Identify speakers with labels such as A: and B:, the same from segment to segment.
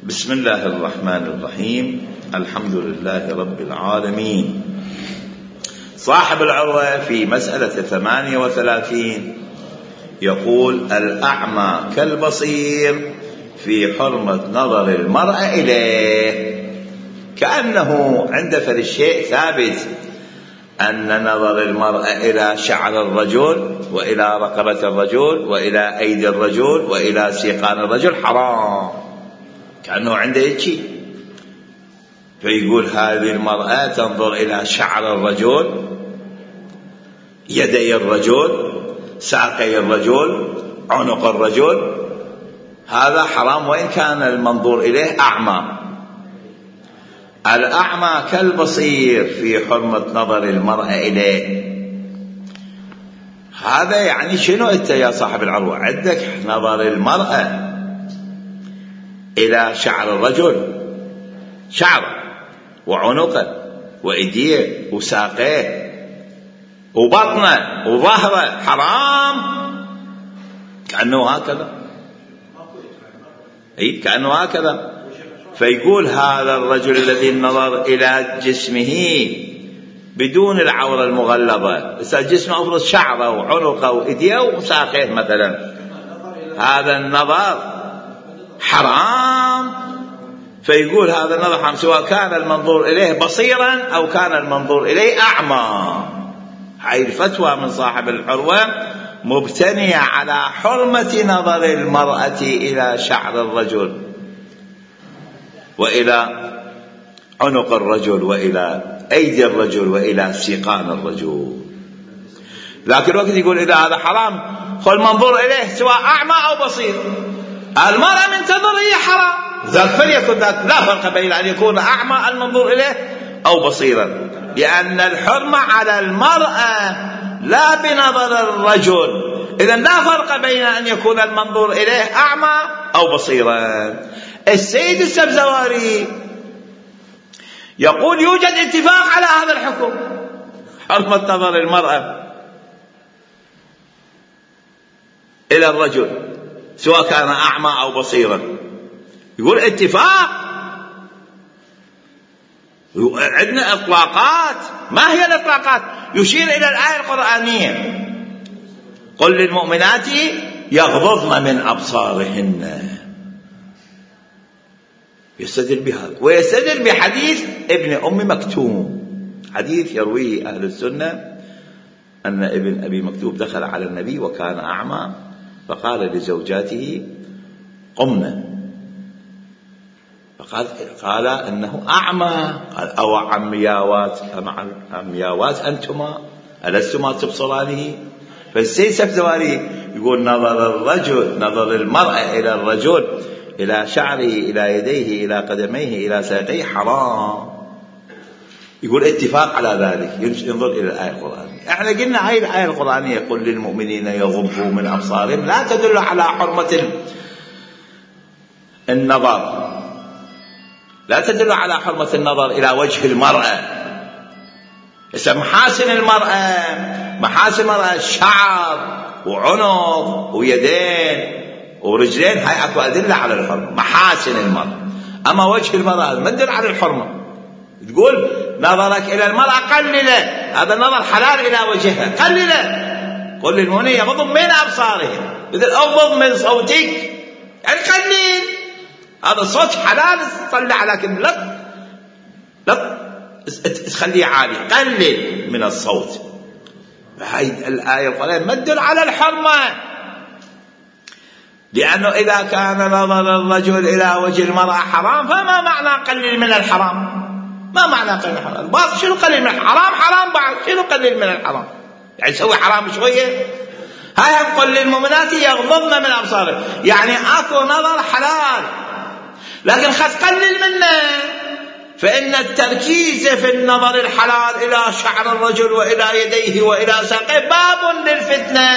A: بسم الله الرحمن الرحيم. الحمد لله رب العالمين. صاحب العروة في مسألة 38 يقول: الأعمى كالبصير في حرمة نظر المرأة إليه. كأنه عند فالشيء ثابت أن نظر المرأة إلى شعر الرجل وإلى رقبة الرجل وإلى أيدي الرجل وإلى سيقان الرجل حرام، كأنه عنده هيك. فيقول هذه المرأة تنظر إلى شعر الرجل، يدي الرجل، ساقي الرجل، عنق الرجل، هذا حرام وإن كان المنظور إليه أعمى. الأعمى كالبصير في حرمة نظر المرأة إليه. هذا يعني شنو أنت يا صاحب العروة؟ عندك نظر المرأة إلى شعر الرجل، شعره وعنقه وإيديه وساقيه وبطنه وظهره حرام، كأنه هكذا، كأنه هكذا. فيقول هذا الرجل الذي نظر إلى جسمه بدون العورة المغلظة، جسمه أفرض شعره وعنقه وإيديه وساقيه مثلا، هذا النظر حرام. فيقول هذا النظر حرام سواء كان المنظور إليه بصيرا أو كان المنظور إليه أعمى. هاي الفتوى من صاحب العروة مبتنية على حرمة نظر المرأة إلى شعر الرجل وإلى عنق الرجل وإلى أيدي الرجل وإلى سيقان الرجل. لكن وقت يقول إذا هذا حرام فالمنظور إليه سواء أعمى أو بصير، المرأة من تنظر هي حرام، ذلك فليكن ذلك، لا فرق بين أن يكون أعمى المنظور إليه أو بصيرا، لأن الحرمة على المرأة لا بنظر الرجل. إذن لا فرق بين أن يكون المنظور إليه أعمى أو بصيرا. السيد السبزواري يقول يوجد اتفاق على هذا الحكم، حرمة نظر المرأة إلى الرجل سواء كان أعمى أو بصيرا. يقول اتفاق، عندنا إطلاقات. ما هي الإطلاقات؟ يشير إلى الآية القرآنية: قل للمؤمنات يغضضن من أبصارهن. يستدل بهذا، ويستدل بحديث ابن أم مكتوم، حديث يرويه أهل السنة أن ابن أبي مكتوم دخل على النبي وكان أعمى فقال لزوجاته قمنا، قال أنه أعمى، قال أو عمياوات أنتما ألستما تبصرانه؟ فالسيد السبزواري يقول نظر الرجل، نظر المرأة إلى الرجل إلى شعره إلى يديه إلى قدميه إلى ساقيه حرام. يقول اتفاق على ذلك، ينظر إلى الآية القرآنية. احنا قلنا هاي الآية القرآنية يقول للمؤمنين يغضوا من أبصارهم لا تدل على حرمة النظر، لا تدل على حرمة النظر إلى وجه المرأة. محاسن المرأة شعر وعنق ويدين ورجلين، هاي أكو أدلة على الحرمة، محاسن المرأة. أما وجه المرأة ما تدل على الحرمة. تقول نظرك إلى المرأة قلله، هذا النظر حلال إلى وجهها، قلله. قل للمؤمنين يغضوا من أبصارهم، إذا أغضض من صوتك يعني قليل، هذا الصوت حلال طلع، لكن لا تخليه عالي، قلل من الصوت. هاي الآية القرآنية ما تدل على الحرمة، لأنه إذا كان نظر الرجل إلى وجه المرأة حرام فما معنى قلل من الحرام؟ ما معنى قلل من الحرام؟ الباطل شنو قلل من الحرام؟ حرام بعد، شنو قلل من الحرام؟ يعني يسوي حرام شوية. هاي نقول للمؤمنات يغضضن من أبصارهن، يعني أكو نظر حلال لكن خذ قلل منه. فإن التركيز في النظر الحلال إلى شعر الرجل وإلى يديه وإلى ساقيه باب للفتنة،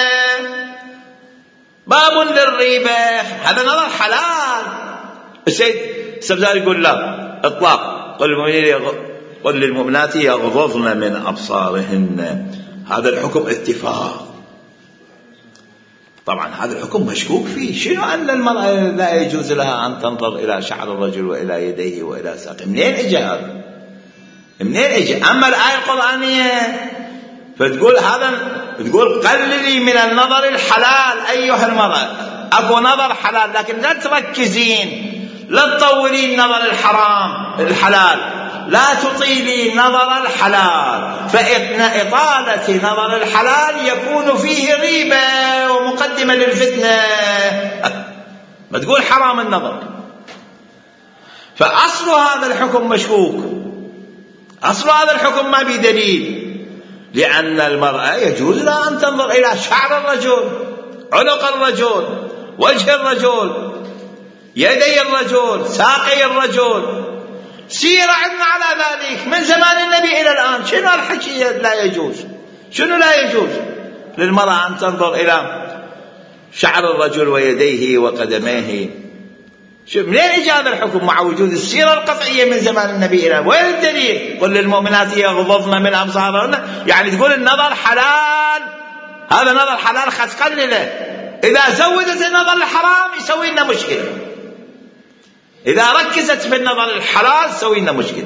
A: باب للريبة، هذا نظر حلال. السيد السبزاري يقول لا، إطلاق، قل للمؤمنات يغضضن من أبصارهن، هذا الحكم اتفاق. طبعا هذا الحكم مشكوك فيه. شنو أن المرأة لا يجوز لها أن تنظر إلى شعر الرجل وإلى يديه وإلى ساقه؟ منين إجا هذا؟ منين إجا؟ أما الآية القرآنية فتقول هذا، تقول قللي من النظر الحلال أيها المرأة. أكو نظر حلال، لكن لا تركزين، لا تطولين نظر الحرام الحلال، لا تطيلي نظر الحلال، فإن إطالة نظر الحلال يكون فيه ريبة ومقدمة للفتنة. ما تقول حرام النظر. فأصل هذا الحكم مشكوك، أصل هذا الحكم ما بدليل، لأن المرأة يجوز لها أن تنظر إلى شعر الرجل، عنق الرجل، وجه الرجل، يدي الرجل، ساقي الرجل. سيرة عندنا على ذلك من زمان النبي إلى الآن. شنو الحكي لا يجوز؟ شنو لا يجوز للمرأة أن تنظر إلى شعر الرجل ويديه وقدميه؟ منين إجا هذا الحكم مع وجود السيرة القطعية من زمان النبي إلى الآن؟ وين الدليل؟ قل للمؤمنات يغضضن من أبصارهن، يعني تقول النظر حلال، هذا نظر حلال خد قلله. إذا زودت النظر الحرام يسوي لنا مشكلة، إذا ركزت في النظر الحلال يسوي لنا مشكلة.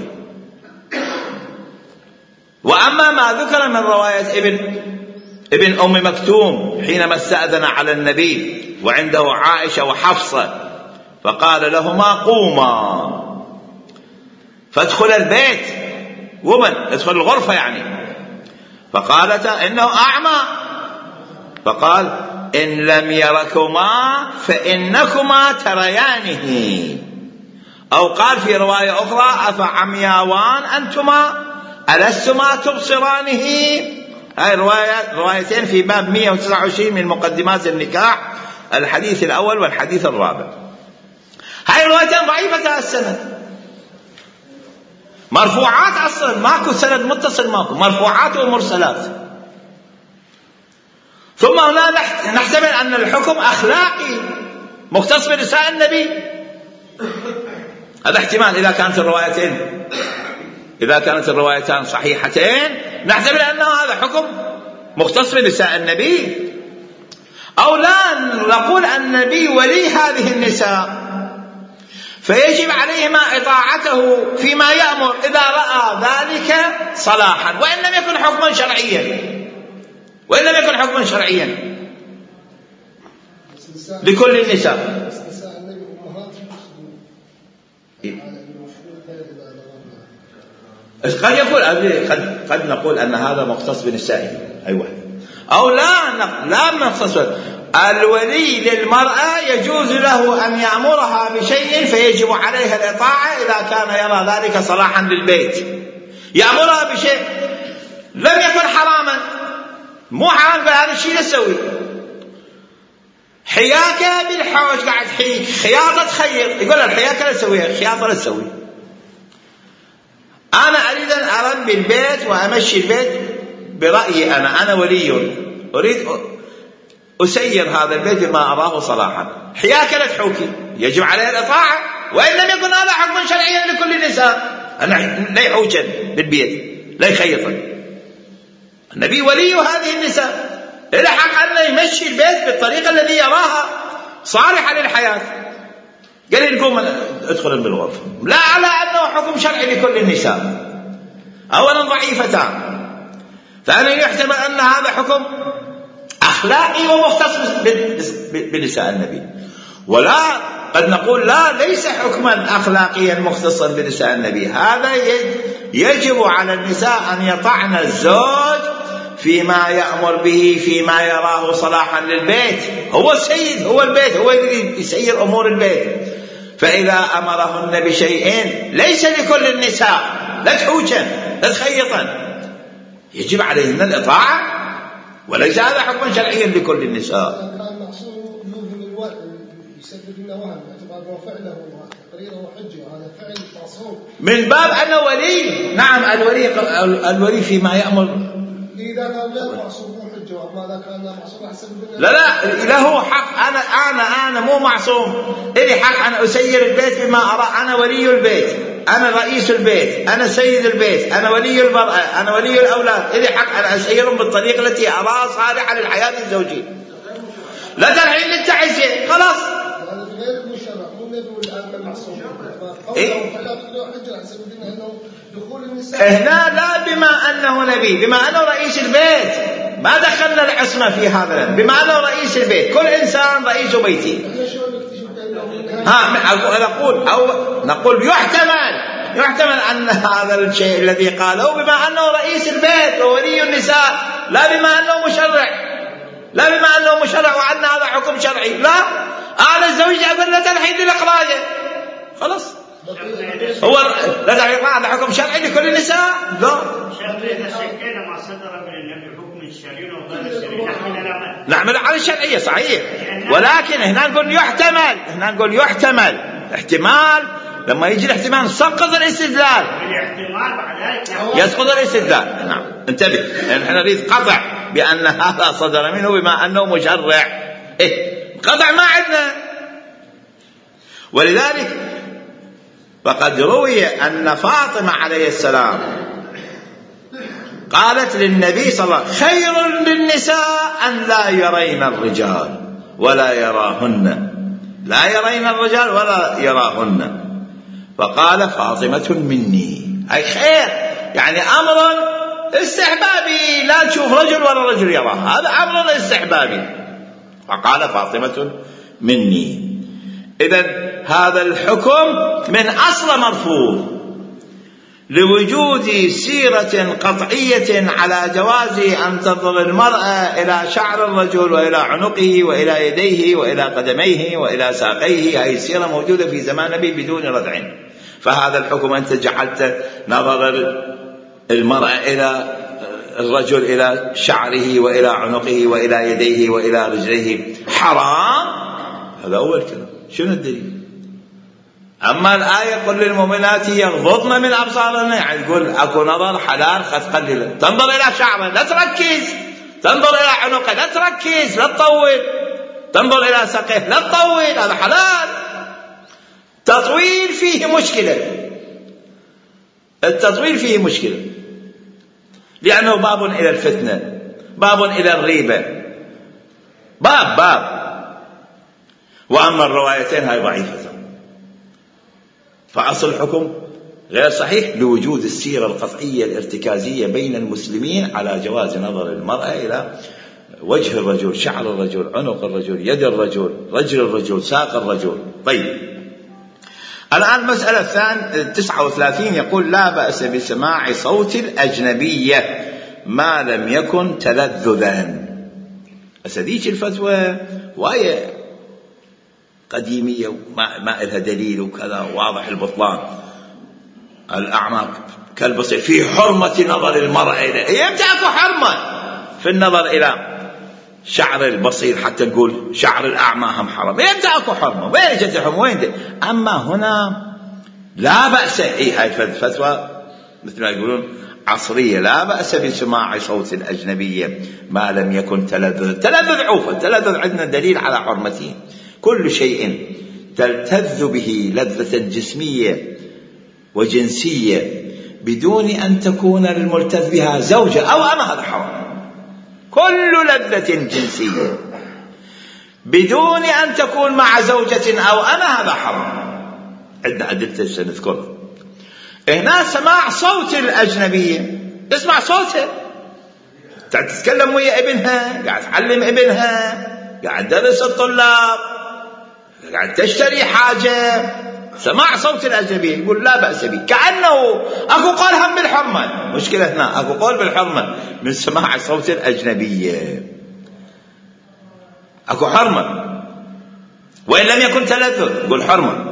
A: وأما ما ذكر من رواية ابن أم مكتوم حينما استأذن على النبي وعنده عائشة وحفصة، فقال لهما قوما فادخل البيت، ومن ادخل الغرفة يعني، فقالتا إنه أعمى، فقال إن لم يركما فإنكما تريانه. أو قال في رواية أخرى أفعمياوان أنتما ألستما تبصرانه. هاي روايتين في باب 129 من مقدمات النكاح، الحديث الأول والحديث الرابع. هاي روايتين ضعيفة السند، مرفوعات أصلا، ماكو سند متصل، ماكو مرفوعات ومرسلات. ثم هنا نحتمل أن الحكم أخلاقي مختص بنساء النبي، هذا احتمال. إذا كانت الروايتان صحيحتين نحتمل أن هذا حكم مختص بنساء النبي. أو لا نقول النبي ولي هذه النساء، فيجب عليهما إطاعته فيما يأمر إذا رأى ذلك صلاحا، وإن لم يكن حكما شرعيا، لكل النساء. قد نقول أن هذا مختص بنسائه، أيوة. أو لا مختص. الولي للمرأة يجوز له أن يأمرها بشيء فيجب عليها الإطاعة إذا كان يرى ذلك صلاحا للبيت. يأمرها بشيء لم يكن حراما، مو حرام، هذا الشيء نسوي. حياكة بالحوش قاعد حيك، خياطة تخيط، يقول الحياكة لا تسويها، خياطة لا تسوي. أنا أريد أن أربي البيت وأمشي البيت برأيي، أنا ولي أريد أسير هذا البيت بما أراه صلاحا. حياكة لا تحوكي، يجب عليها الإطاعة، وإن لم يكن هذا حكم شرعيا لكل النساء. لا يحوكن بالبيت، لا يخيطن. النبي ولي هذه النساء، إلى حق أن يمشي البيت بالطريقة الذي يراها صالحة للحياة. قال لكم ادخلوا بالغرفة، لا على أنه حكم شرعي لكل النساء. أولا ضعيفتان، ثانيا يحتمل أن هذا حكم أخلاقي ومختص بنساء النبي. ولا قد نقول لا، ليس حكما أخلاقيا مختصا بنساء النبي. هذا يجب على النساء أن يطعن الزوج فيما يأمر به، فيما يراه صلاحا للبيت. هو السيد، هو البيت، هو الذي يسير أمور البيت. فإذا أمرهن بشيء ليس لكل النساء، لا تحوجن لا تخيطن، يجب عليهن الإطاعة، وليس هذا حكما شرعيا لكل النساء.
B: كان مقصود يوهم الوهم، يسبب لنا وهم باعتبار فعله تقريره وحجه، هذا فعل معصوم
A: من باب أنه ولي. نعم، الولي فيما يأمر.
B: إذا كان لا معصوم مو حجة، وما إذا كان لا معصوم أحسن منه.
A: لا له حق. أنا مو معصوم، إلي حق أن أسير البيت بما أرى. أنا ولي البيت، أنا رئيس البيت، أنا سيد البيت، أنا ولي المرأة، أنا ولي الأولاد، إلي حق أن أسيرهم بالطريقة التي أراها صالحة للحياة الزوجية. لا تلحين انت عزية خلاص.
B: هذا غير المشرع مو النبي والآن المعصوم.
A: هنا لا بما أنه نبي، بما أنه رئيس البيت، ما دخلنا العصمة في هذا، بما أنه رئيس البيت، كل إنسان رئيس بيته. نقول يحتمل أن هذا الشيء الذي قاله بما أنه رئيس البيت وولي النساء، لا بما أنه مشرع وأن هذا حكم شرعي. لا، أعلى الزوج أقول لا تلحين للإخراج خلاص. هو لا تلحين هذا حكم شرعي لكل النساء. لا،
C: ما صدر من النبي حكم الشرعي وغير الشرعي
A: نعمل على الشرعية صحيح، ولكن هنا نقول يحتمل احتمال. لما يجي الاحتمال سقط الاستدلال، يسقط الاستدلال. نعم انتبه، نحن نريد قطع بأن هذا صدر منه بما أنه مشرع. قطع ما عندنا. ولذلك فقد روي أن فاطمة عليه السلام قالت للنبي صلى الله عليه وسلم: خير للنساء أن لا يرين الرجال ولا يراهن، لا يرين الرجال ولا يراهن. فقال: فاطمة مني، أي خير، يعني أمر استحبابي، لا تشوف رجل ولا رجل يراه، هذا أمر استحبابي. فقال: فاطمة مني. إذن هذا الحكم من أصل مرفوض لوجود سيرة قطعية على جواز أن تنظر المرأة إلى شعر الرجل وإلى عنقه وإلى يديه وإلى قدميه وإلى ساقيه. هذه السيرة موجودة في زمان النبي بدون ردع. فهذا الحكم أنت جعلت نظر المرأة إلى الرجل إلى شعره وإلى عنقه وإلى يديه وإلى رجليه حرام. هذا أول كلام. شنو الدليل؟ أما الآية: قل للمؤمنات يغضضن من أبصارهن، يعني تقول أكو نظر حلال قد قليلا. تنظر إلى شعره لا تركز، تنظر إلى عنقه لا تركز لا تطول، تنظر إلى ساقه لا تطول، هذا حلال. تطويل فيه مشكلة، التطويل فيه مشكلة، لأنه باب إلى الفتنة، باب إلى الريبة، باب. وأما الروايتين هاي ضعيفة، فأصل الحكم غير صحيح لوجود السيرة القطعية الارتكازية بين المسلمين على جواز نظر المرأة إلى وجه الرجل، شعر الرجل، عنق الرجل، يد الرجل، رجل الرجل، ساق الرجل. طيب، الآن المسألة الثانية 39 يقول: لا بأس بسماع صوت الأجنبية ما لم يكن تلذذا. أسديك الفتوى وهي قديمية وما إلها دليل وكذا، واضح البطلان. الأعمى كالبصير في حرمة نظر المرأة إليه. يمتى أكو حرمة في النظر إلى شعر البصير حتى نقول شعر الأعمى هم حرام؟ يمتى أكو حرمة؟ وين جت الحرمة؟ وين دي؟ أما هنا لا بأس. هاي الفتوى مثل ما يقولون عصرية: لا بأس بسماع صوت الأجنبية ما لم يكن تلذذ. تلذذ عوفا، تلذذ عندنا دليل على حرمته. كل شيء تلتذ به لذة جسمية وجنسية بدون أن تكون الملتذ بها زوجة أو أما، هذا حرام. كل لذة جنسية بدون أن تكون مع زوجة أو أما، هذا حرام. عندنا أدلة سنذكرها. هنا سماع صوت الأجنبية، اسمع صوتها، قاعد تتكلم ويا ابنها، قاعد تعلم ابنها، قاعد تدرس الطلاب، قاعد تشتري حاجة. سماع صوت الأجنبية يقول لا بأس به، كأنه أكو قول هم بالحرمة. مشكلة هنا أكو قول بالحرمة من سماع صوت الأجنبية، أكو حرمة، وإن لم يكن تلذذ يقول حرمة.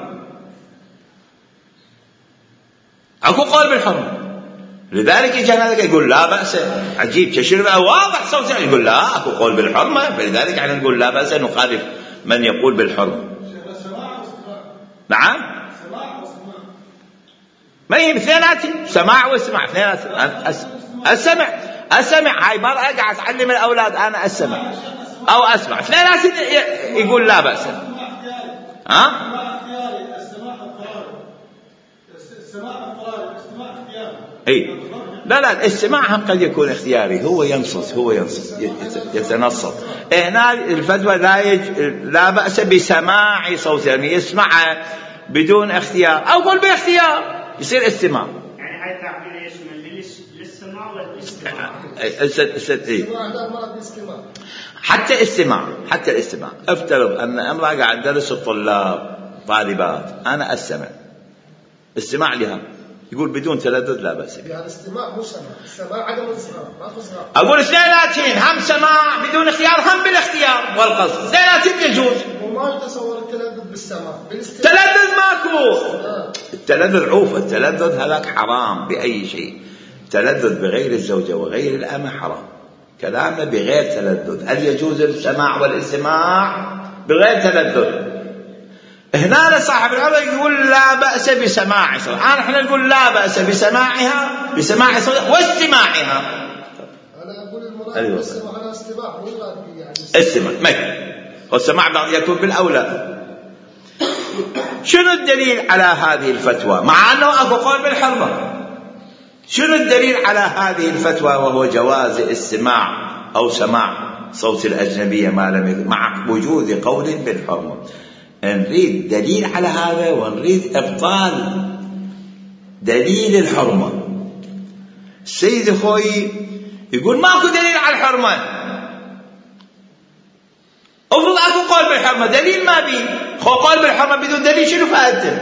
A: أكو قول بالحرمة، لذلك يجي هذا يقول لا بأس. عجيب، تشرب واضح صوته يقول لا، أكو قول بالحرمة، فلذلك احنا نقول لا بأس، نخالف من يقول بالحرمة. نعم، ما هي اثنيناتي، سماع واسمع اثنيناتي. السمع هاي مرأة قاعد تعلم الأولاد أنا السمع أو أسمع، اثنيناتي يقول لا بأس.
B: السماع اضطراري، الاستماع اختياري.
A: اي لا الاستماع هم قد يكون اختياري، هو ينصت يتنصت. هنا الفتوى لا بأس بسماع صوت، يعني يسمع بدون اختيار او قل باختيار يصير استماع.
C: يعني هاي التعبير يشمل للسماع والاستماع.
A: حتى الاستماع. افترض ان امرأة قاعد تدرس الطلاب طالبات، انا استمع لها، يقول بدون تردد لا بأس.
B: يعني الاستماع مو سماع، السماع عدم الإصغاء، ما تصغر.
A: اقول اثنيناتين، هم سماع بدون اختيار هم بالاختيار والقصد، اثنيناتين يجوز.
B: وما يتصور التلذذ بالسماع،
A: تلذذ ماكو. التلذذ عوفة، التلذذ هذاك حرام بأي شيء. التلذذ بغير الزوجة وغير الأمة حرام. كلامنا بغير تلذذ. هل يجوز السماع والاستماع بغير تلذذ؟ هنا صاحب العرض يقول لا بأس بسماع صوت، احنا نقول لا بأس بسماع صوت واستماعها.
B: انا اقول المراد بالسماع على استماع، مو يعني
A: استماع والسماع بعض يكون بالأولى. شنو الدليل على هذه الفتوى مع أنه أكو قول بالحرمة؟ شنو الدليل على هذه الفتوى وهو جواز استماع أو سماع صوت الأجنبية مع وجود قول بالحرمة؟ نريد دليل على هذا ونريد إبطال دليل الحرمة. السيد خوي يقول ماكو دليل على الحرمة، افرض اكو قول بالحرمة دليل ما بي، قول بالحرمة بدون دليل شنو فائدته؟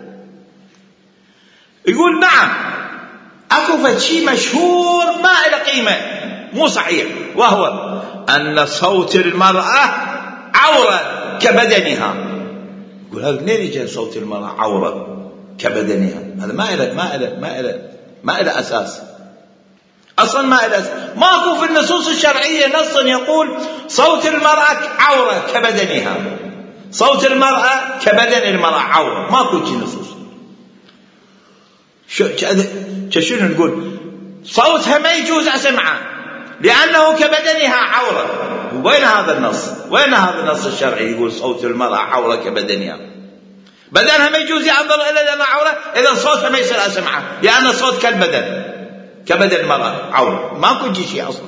A: يقول نعم اكو فشي مشهور ما له قيمة مو صحيح، وهو ان صوت المرأة عورة كبدنها. يقول هذا منين يجي صوت المرأة عورة كبدنها؟ هذا ما له اساس اصلا، ما له اساس. ماكو في النصوص الشرعية نص يقول صوت المرأة عورة كبدنها، صوت المرأة كبدن المرأة عورة، ماكو شيء نصوص. شنو نقول؟ صوتها ما يجوز اسمعه لانه كبدنها عورة. وين هذا النص؟ وين هذا النص الشرعي يقول صوت المرأة عورة كبدنها؟ بدنها ما يجوز ينظر الى لانها عورة، اذا صوتها ما يصير اسمعه لان الصوت كالبدن، كبدن المرأة عورة، ماكو شيء اصلا.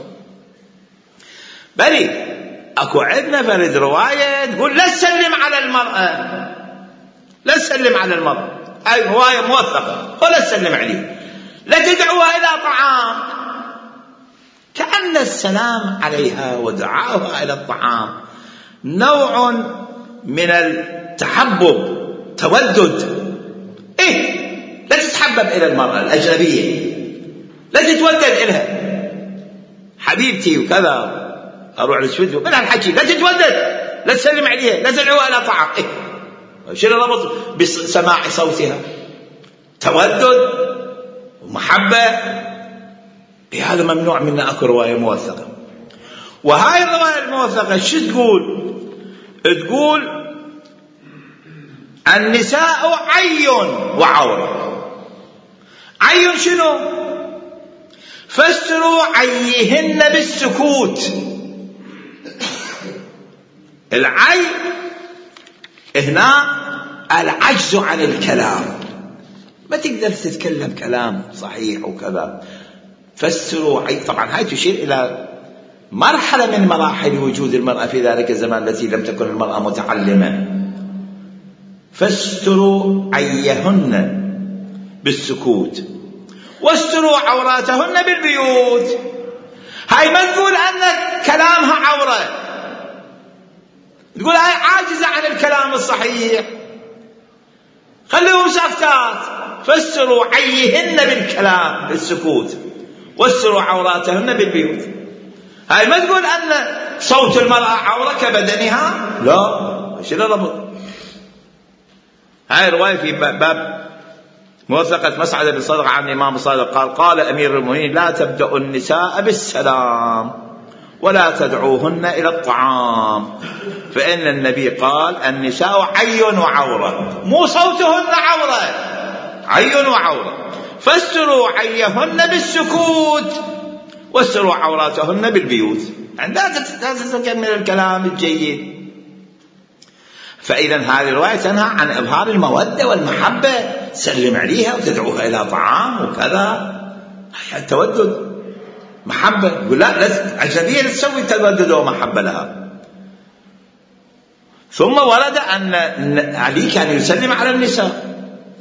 A: بل اكو عندنا فرد رواية تقول لا تسلم على المرأة، لا تسلم على المرأة، هاي رواية موثقة، ولا تسلم عليه، لا تدعوها الى طعام، كأن السلام عليها ودعاؤها الى الطعام نوع من التحبب، تودد. لا تتحبب الى المرأة الاجنبية، لا تتودد إلها، حبيبتي وكذا، أروح للسود من هالحكي، لا تتودد، لا تسلم عليها، لا تدعوها إلى طعام. شنو ربط بسماع صوتها؟ تودد ومحبة. هذا ممنوع منا. أكو رواية موثقة، وهاي الرواية الموثقة شو تقول؟ تقول النساء عي وعورة. عي شنو؟ فسروا عيهن بالسكوت. العي هنا العجز عن الكلام، ما تقدر تتكلم كلام صحيح وكذا. فسروا عي، طبعا هاي تشير إلى مرحلة من مراحل وجود المرأة في ذلك الزمان التي لم تكن المرأة متعلمة. فسروا عيهن بالسكوت واستروا عوراتهن بالبيوت. هاي ما تقول أن كلامها عورة، تقول هاي عاجزة عن الكلام الصحيح، خليهم ساكتات. فسروا عيهن بالكلام بالسكوت واستروا عوراتهن بالبيوت. هاي ما تقول أن صوت المرأة عورة كبدنها، لا، شنو ربط؟ هاي رواية في باب موثقة مسعد بن صدق عن الإمام الصادق قال أمير المؤمنين لا تبدأ النساء بالسلام ولا تدعوهن إلى الطعام، فإن النبي قال النساء عي وعورة، مو صوتهن عورة، عي وعورة. فاستروا عيهن بالسكوت واستروا عوراتهن بالبيوت. لا تتكمل الكلام الجيد. فإذا هذه الرواية تنهى عن إظهار المودة والمحبة تسلم عليها وتدعوها إلى طعام وكذا، التودد محبة. يقول لا، أجنبية لا تسوي تودد ومحبة لها. ثم ورد أن علي كان يسلم على النساء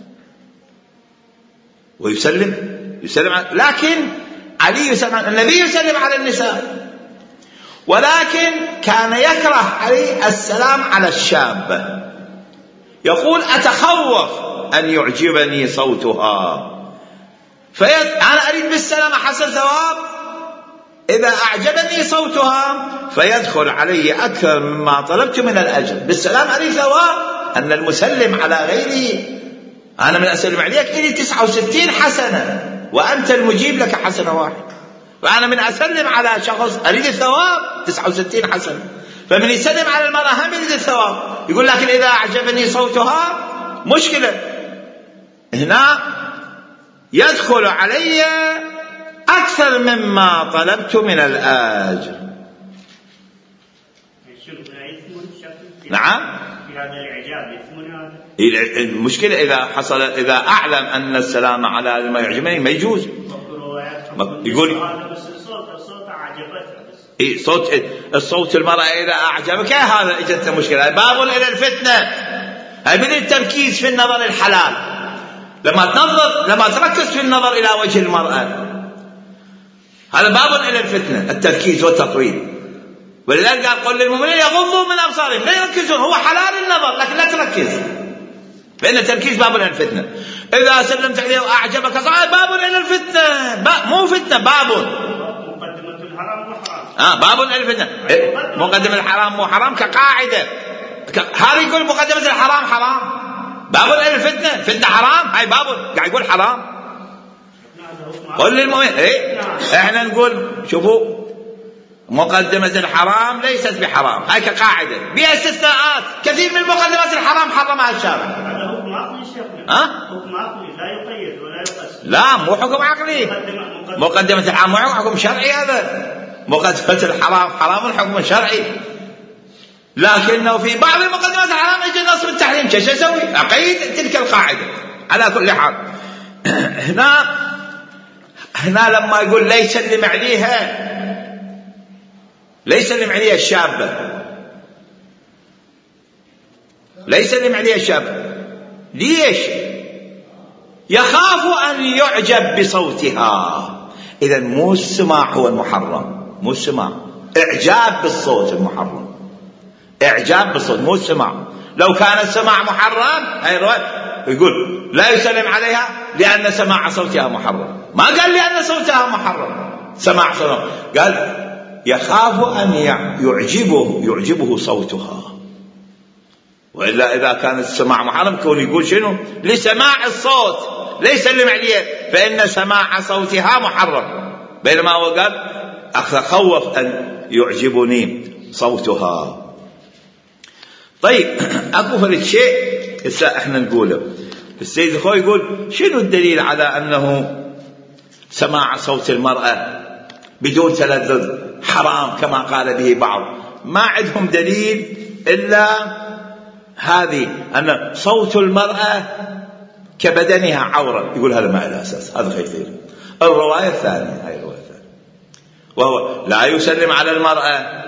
A: ويسلم لكن علي يسلم، النبي يسلم على النساء، ولكن كان يكره علي السلام على الشاب، يقول أتخوف أن يعجبني صوتها، أنا أريد بالسلام حصل ثواب، إذا أعجبني صوتها فيدخل علي أكثر مما طلبت من الأجر، بالسلام أريد ثواب. أن المسلم على غيره، أنا من أسلم عليك إلي 69 حسنة وأنت المجيب لك حسنة واحدة، وأنا من أسلم على شخص أريد الثواب 69 حسنة، فمن يسلم على المرأة هم يريد الثواب. يقول لكن إذا أعجبني صوتها مشكلة، هنا يدخل علي أكثر مما طلبت من الأجر. نعم،
C: في هذا الإعجاب يثمن هذا.
A: المشكلة إذا أعلم أن السلام على ما يعجبني ما يجوز. يقول
C: الصوت أعجبتها بس.
A: الصوت المرأة إذا أعجبك هذا إجت مشكلة، باب إلى الفتنة. هاي بدأ التركيز في النظر الحلال، لما تركز في النظر إلى وجه المرأة، هذا باب إلى الفتنة، التركيز والتطويل. ولذلك قال للمؤمنين يغضوا من أبصارهم، لا يركزون، هو حلال النظر لكن لا تركز، فإن التركيز باب إلى الفتنة. إذا سلمت عليه وأعجبك صار باب إلى الفتنة، مو فتنة، باب
C: مقدمة الحرام مو حرام.
A: باب إلى الفتنة. مقدمة الحرام مو حرام كقاعدة، هذا يقول مقدمة الحرام حرام، باب إلى الفتنة، فتنة حرام، هاي باب قاعد يقول حرام. قل للمؤمن احنا نقول شوفوا مقدمة الحرام ليست بحرام، هاي كقاعدة، بها استثناءات، كثير من مقدمات الحرام حرمها الشارع.
C: هذا حكم عقلي شيخنا. حكم عقلي لا يقيد ولا يقص.
A: لا مو حكم عقلي، مقدمة الحرام مو حكم شرعي، هذا مقدمة الحرام حرام حكم شرعي، لكنه في بعض المقدمات الحرام يجي النص بالتحريم، شو اسوي؟ اقيد تلك القاعدة. على كل حال هنا لما يقول لا يسلم عليها، لا يسلم عليها الشابة، لا يسلم عليها الشابة، ليش؟ يخاف أن يعجب بصوتها. إذا مو السماع هو المحرم، مو السماع، إعجاب بالصوت المحرم، إعجاب بالصوت مو السماع. لو كان السماع محرم هاي الرواية يقول لا يسلم عليها لأن سماع صوتها محرم، ما قال لأن صوتها محرم، سماع صوتها، قال يخاف أن يعجبه صوتها. وإلا إذا كان السماع محرم كون يقول شنو؟ لسماع الصوت لا يسلم عليها، فإن سماع صوتها محرم، بينما هو قال أخوف أن يعجبني صوتها. طيب أكو فرد شيء هسه احنا نقوله. السيد الخوي يقول شنو الدليل على أنه سماع صوت المرأة بدون تلذذ حرام كما قال به بعض؟ ما عندهم دليل إلا هذه، أن صوت المرأة كبدنها عورة، يقول هذا ما له أساس، هذا خير. الرواية الثانية، هاي الرواية الثانية، وهو لا يسلم على المرأة،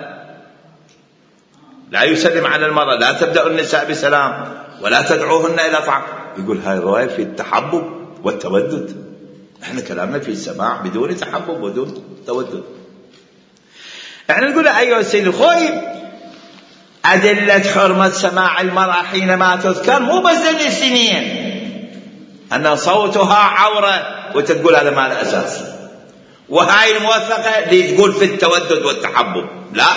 A: لا يسلم على المرأة، لا تبدأ النساء بسلام ولا تدعوهن إلى طعام. يقول هاي الرواية في التحبب والتودد، احنا كلامنا في السماع بدون تحبب ودون تودد. احنا نقول أيها السيد الخوي أدلة حرمة سماع المرأة حينما تذكر مو بس دليل سنين أن صوتها عورة وتقول هذا ما له أساس، وهاي الموثقة اللي تقول في التودد والتحبب، لا،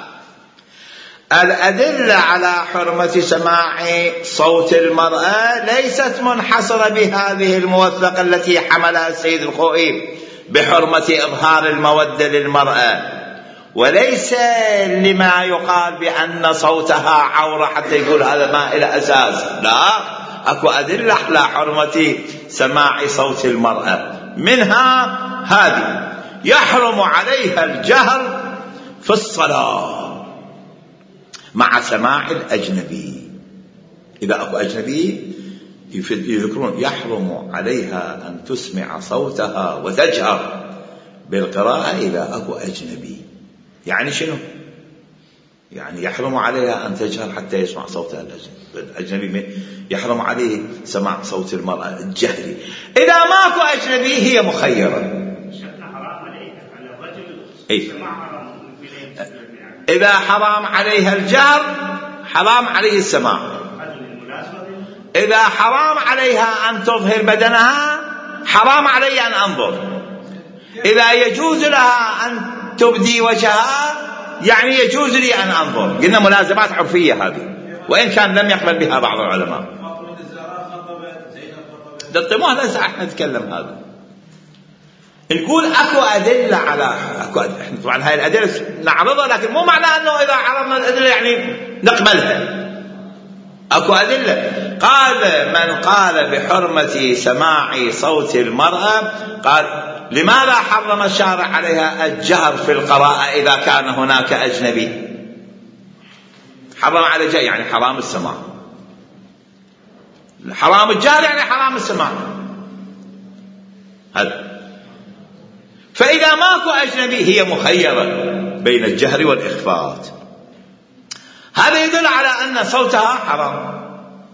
A: الأدلة على حرمة سماع صوت المرأة ليست منحصرة بهذه الموثقة التي حملها السيد الخوئي بحرمة إظهار المودة للمرأة، وليس لما يقال بأن صوتها عورة حتى يقول هذا ما إلى أساس، لا، أكو أدلة على حرمة سماع صوت المرأة، منها هذه: يحرم عليها الجهر في الصلاة مع سماع الأجنبي. إذا أكو أجنبي يذكرون يحرم عليها أن تسمع صوتها وتجهر بالقراءة إذا أكو أجنبي. يعني شنو؟ يعني يحرم عليها أن تجهر حتى يسمع صوتها الأجنبي، يحرم عليه سماع صوت المرأة الجهري. إذا ماكو أجنبي هي مخيرة. إذا حرام عليها الجهر حرام عليه السماع. إذا حرام عليها أن تظهر بدنها حرام علي أن أنظر. إذا يجوز لها أن تبدي وجهها يعني يجوز لي أن أنظر. قلنا ملازمات عرفية هذه، وإن كان لم يقبل بها بعض العلماء. مو هذا احنا نتكلم هذا، نقول أكو أدلة على احنا طبعا هاي الأدلة نعرضها، لكن مو معناه أنه إذا عرضنا الأدلة يعني نقبلها. أكو أدلة. قال من قال بحرمة سماع صوت المرأة قال لماذا حرم الشارع عليها الجهر في القراءة إذا كان هناك أجنبي؟ حرم على الجهر يعني حرام السماع. حرام الجهر يعني حرام السماع. هذا. فإذا ماكو أجنبي هي مخيرة بين الجهر والإخفاء. هذا يدل على أن صوتها حرام.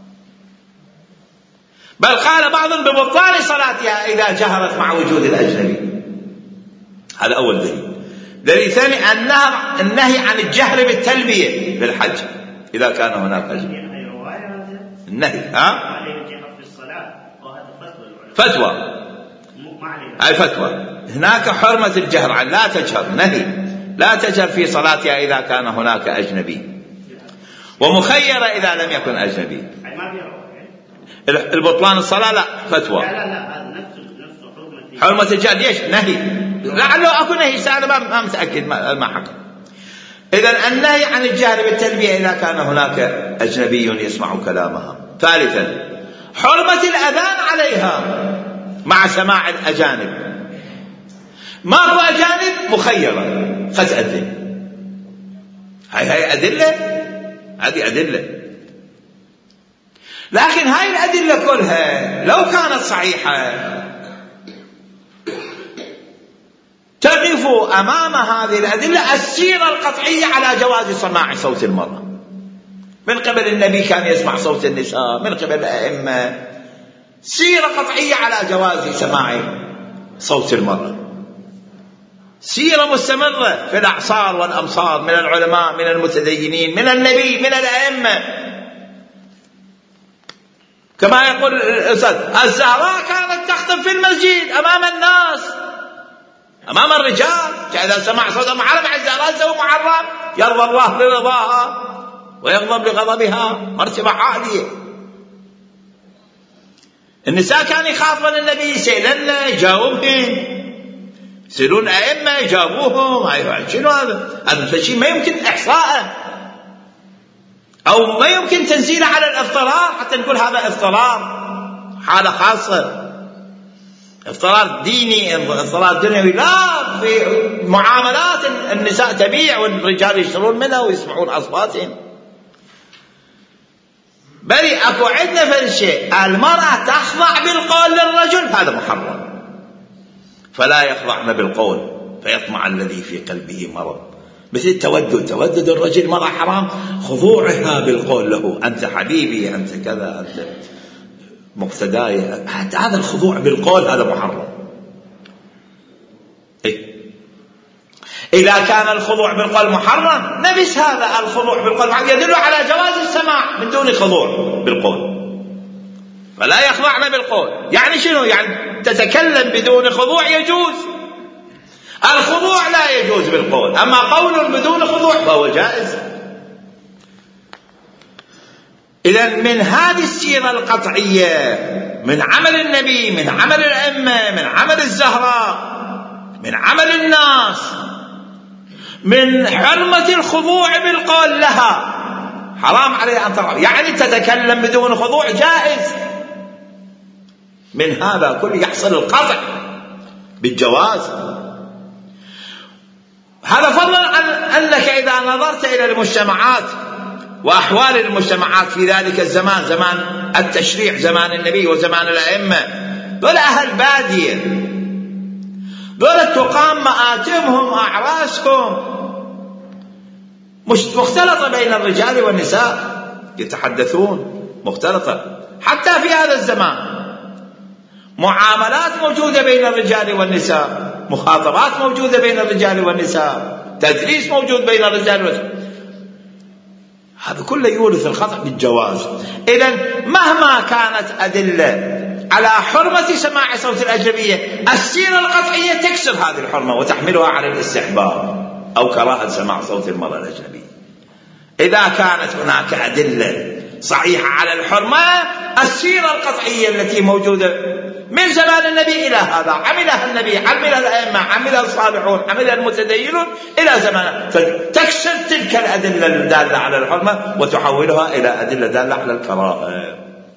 A: بل قال بعضهم ببطلان صلاتها إذا جهرت مع وجود الأجنبي. هذا أول دليل. دليل ثاني النهي عن الجهر بالتلبية بالحج إذا كان هناك أجنبي. النهي فتوى. هاي فتوى. هناك حرمة الجهر عن لا تجهر، نهي لا تجهر في صلاتها إذا كان هناك أجنبي، ومخيرة إذا لم يكن أجنبي. البطلان الصلاة لا فتوى. حرمة الجهر ليش؟ نهي. لعله أكو نهي سأل ما متأكد ما حقق. إذن النهي عن الجهر بالتلبية إذا كان هناك أجنبي يسمع كلامها. ثالثا حرمة الأذان عليها مع سماع الأجانب. ما هو أجانب مخيرة قد أذن. هاي أدلة، هذه أدلة. لكن هاي الأدلة كلها لو كانت صحيحة تقف أمام هذه الأدلة السيرة القطعية على جواز سماع صوت المرأة. من قبل النبي كان يسمع صوت النساء، من قبل الأئمة، سيرة قطعية على جواز سماع صوت المرأة. سيرة مستمرة في الأعصار والأمصار من العلماء، من المتدينين، من النبي، من الأئمة. كما يقول الأستاذ الزهراء كانت تخطب في المسجد أمام الناس، أمام الرجال. إذا سمع صوت محرم عند الزهراء سوى محرم، يرضى الله لرضاها ويغضب لغضبها، مرتبة عالية. النساء كان يخاطبن النبي يسألن يجاوبهن، يسألون أئمة يجاوبوهم. شنو هذا؟ هذا الشيء ما يمكن إحصاءه أو ما يمكن تنزيله على الاضطرار حتى نقول هذا اضطرار، حالة خاصة، اضطرار ديني، اضطرار دنيوي. لا، في معاملات النساء تبيع والرجال يشترون منها ويسمعون أصواتهم. بل أكو عندنا في الشيء المرأة تخضع بالقول للرجل، هذا محرم. فلا يخضعن بالقول فيطمع الذي في قلبه مرض. مثل التودد، تودد الرجل مرة حرام، خضوعها بالقول له أنت حبيبي، أنت كذا، أنت مقتداي. هذا الخضوع بالقول هذا محرم. إذا كان الخضوع بالقول محرم نبس هذا الخضوع بالقول يدل على جواز السماع من دون خضوع بالقول. فلا يخضعن بالقول يعني شنو؟ يعني تتكلم بدون خضوع يجوز، الخضوع لا يجوز بالقول. أما قول بدون خضوع فهو جائز. إذن من هذه السيرة القطعية، من عمل النبي، من عمل الأئمة، من عمل الزهراء، من عمل الناس، من حرمة الخضوع بالقول لها، حرام عليها أن ترى، يعني تتكلم بدون خضوع جائز. من هذا كله يحصل القطع بالجواز. هذا فضلا عن أنك إذا نظرت إلى المجتمعات وأحوال المجتمعات في ذلك الزمان، زمان التشريع، زمان النبي وزمان الأئمة. دول أهل بادية، دول تقام مآتمهم أعراسهم مختلطة بين الرجال والنساء، يتحدثون مختلطة. حتى في هذا الزمان معاملات موجودة بين الرجال والنساء، مخاطبات موجودة بين الرجال والنساء، تدريس موجود بين الرجال والنساء. هذا كله يورث الخطأ بالجواز. إذن مهما كانت أدلة على حرمة سماع صوت الأجنبية، السيرة القطعية تكسر هذه الحرمة وتحملها على الاستحباب أو كراهة سماع صوت المرأة الأجنبية. إذا كانت هناك أدلة صحيحة على الحرمة، السيرة القطعية التي موجودة من زمان النبي إلى هذا عملها النبي، عملها الأئمة، عملها الصالحون، عملها المتدينون إلى زمان، فتكسر تلك الأدلة الدالة على الحرمة وتحولها إلى أدلة دالة على الكراهة.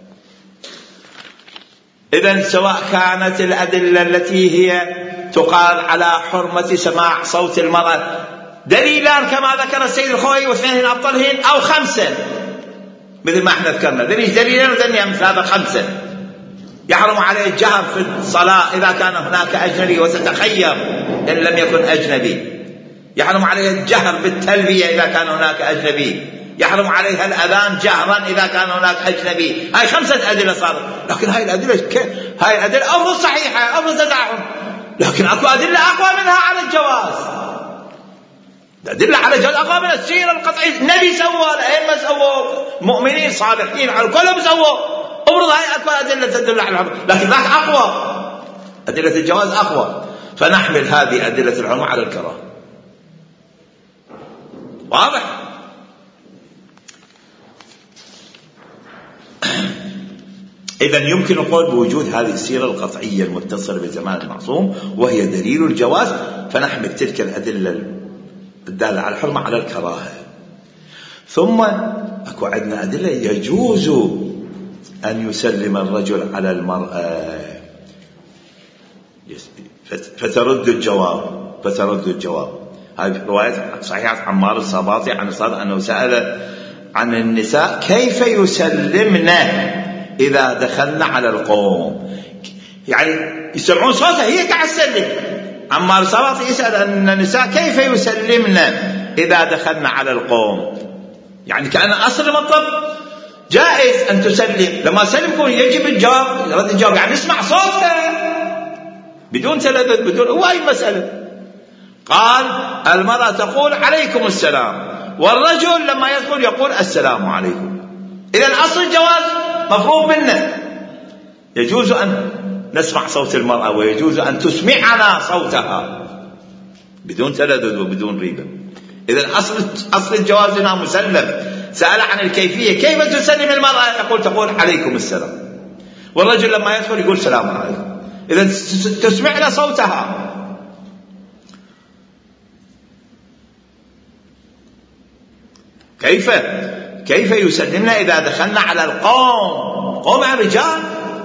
A: إذن سواء كانت الأدلة التي هي تقال على حرمة سماع صوت المرأة دليلان كما ذكر السيد الخوئي واثنين أبطلهن أو 5 مثل ما احنا ذكرنا، دليلين ودليل مثل هذا 5. يحرم عليه الجهر في الصلاة إذا كان هناك أجنبي وتتخير إن لم يكن أجنبي، يحرم عليه الجهر بالتلبية إذا كان هناك أجنبي، يحرم عليها الأذان جهرا إذا كان هناك أجنبي. هاي 5 أدلة صارت، لكن هاي الأدلة أفضل صحيحة، أفضل تدعم، لكن أكو أدلة أقوى منها على الجواز. أدلة على الجواز أقوى من السيرة القطعية. النبي سوى، الأئمة سووا، مؤمنين صالحين على كلهم سووا. أفرض هاي أكو أدلة تدل على الحرمة، لكن ذاك أقوى، أدلة الجواز أقوى، فنحمل هذه أدلة الحرمة على الكراهة. واضح؟ إذن يمكن القول بوجود هذه السيرة القطعية المتصلة بزمان المعصوم وهي دليل الجواز، فنحمل تلك الأدلة الدالة على الحرمة على الكراهة. ثم أكو عندنا أدلة يجوز أن يسلم الرجل على المرأة فترد الجواب. هذه رواية صحيحة عمار الصباطي عن الصادق أنه سأل عن النساء كيف يسلمن إذا دخلنا على القوم، يعني يسمعون صوتها هي قاعدة تسلم. عمار الصباطي يسأل أن النساء كيف يسلمن إذا دخلنا على القوم، يعني كأن أصل المطلب جائز أن تسلم، لما سلم يجب الجواب، رد الجواب، يعني نسمع صوتها بدون تلذذ بدون هو أي مسألة. قال المرأة تقول عليكم السلام، والرجل لما يدخل يقول السلام عليكم. إذن أصل الجواز مفروض منا، يجوز أن نسمع صوت المرأة ويجوز أن تسمعنا صوتها بدون تلذذ وبدون ريبة. إذن أصل الجواز هنا مسلم. سأل عن الكيفية، كيف تسلم المرأة؟ تقول عليكم السلام، والرجل لما يدخل يقول سلام عليكم. إذن تسمعنا صوتها. كيف يسلمنا إذا دخلنا على القوم على الرجال؟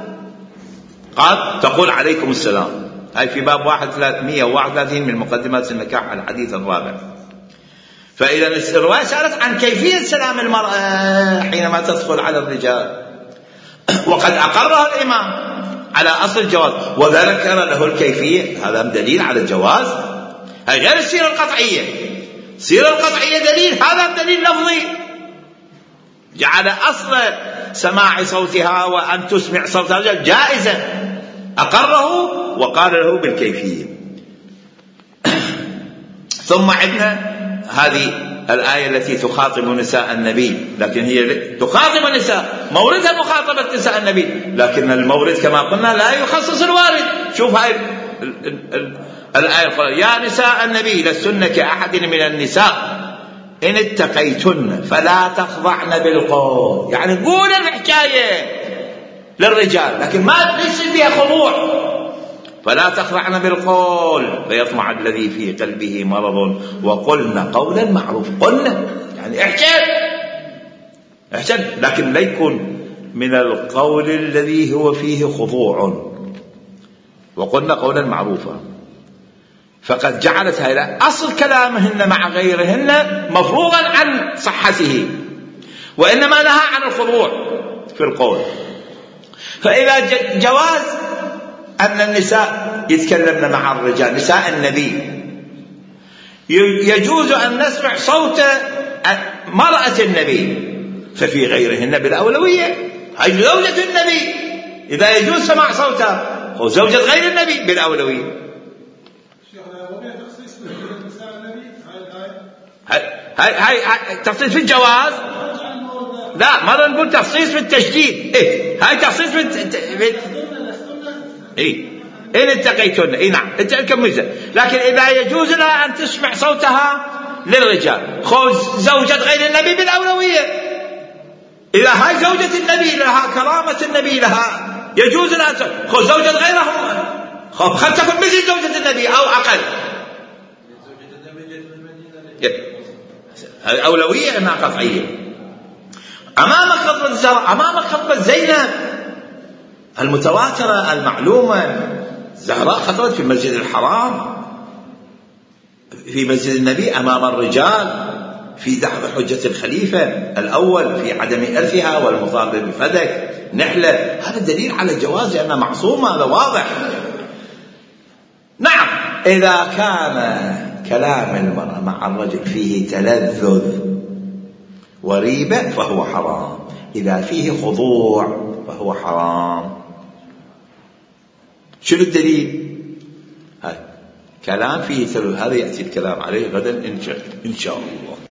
A: قال تقول عليكم السلام. هاي في باب 131 من مقدمات النكاح الحديث الرابع. فإذا الرواية سألت عن كيفية سلام المرأة حينما تدخل على الرجال، وقد أقرها الإمام على أصل الجواز وذكر له الكيفية، هذا دليل على الجواز. هاي غير السيرة القطعية، السيرة القطعية دليل، هذا دليل لفظي جعل أصل سماع صوتها وأن تسمع صوتها جائزا، أقره وقال له بالكيفية. ثم عندنا هذه الآية التي تخاطب نساء النبي، لكن هي تخاطب النساء، موردها مخاطبة نساء النبي، لكن المورد كما قلنا لا يخصص الوارد. شوف هاي الآية، يا نساء النبي لستن كأحد من النساء إن اتقيتن فلا تخضعن بالقول، يعني قول الحكاية للرجال لكن ما ليس فيها خضوع. فلا تخضعن بالقول فيطمع الذي في قلبه مرض وقلن قولا معروفا. قلنا يعني احسن، لكن لا يكون من القول الذي هو فيه خضوع. وقلن قولا معروفا، فقد جعلت هذا أصل كلامهن مع غيرهن مفروغا عن صحته. وإنما نهى عن الخضوع في القول. فإذا جواز أن النساء يتكلمن مع الرجال، نساء النبي، يجوز أن نسمع صوت مرأة النبي، ففي غيرهن بالأولوية. هي زوجة النبي إذا يجوز سماع صوتها، وزوجة غير النبي بالأولوية. هاي تخصيص في الجواز، لا مرة نقول تخصيص في التشديد. هاي تخصيص في إن اتقيتن. نعم انت كملت. لكن إذا يجوز لها أن تسمع صوتها للرجال، خذ زوجة غير النبي بالأولوية. إذا هاي زوجة النبي لها كرامة النبي لها، يجوز لها خذ زوجة غيرهم، خذ تكون مثل زوجة النبي أو أقل. الأولوية أنها قطعية. أمامك خطبة الزهراء، أمامك خطبة زينب المتواترة المعلومة. الزهراء خطبت في المسجد الحرام، في مسجد النبي أمام الرجال، في دحض حجة الخليفة الأول في عدم إرثها والمطالبة بفدك نحلة. هذا دليل على الجواز لأنها معصومة، هذا واضح. نعم إذا كان كلام المرأة مع الرجل فيه تلذذ وريبة فهو حرام، إذا فيه خضوع فهو حرام. شنو الدليل؟ هاي كلام فيه تلذذ، هذا يأتي الكلام عليه غدا إن شاء الله.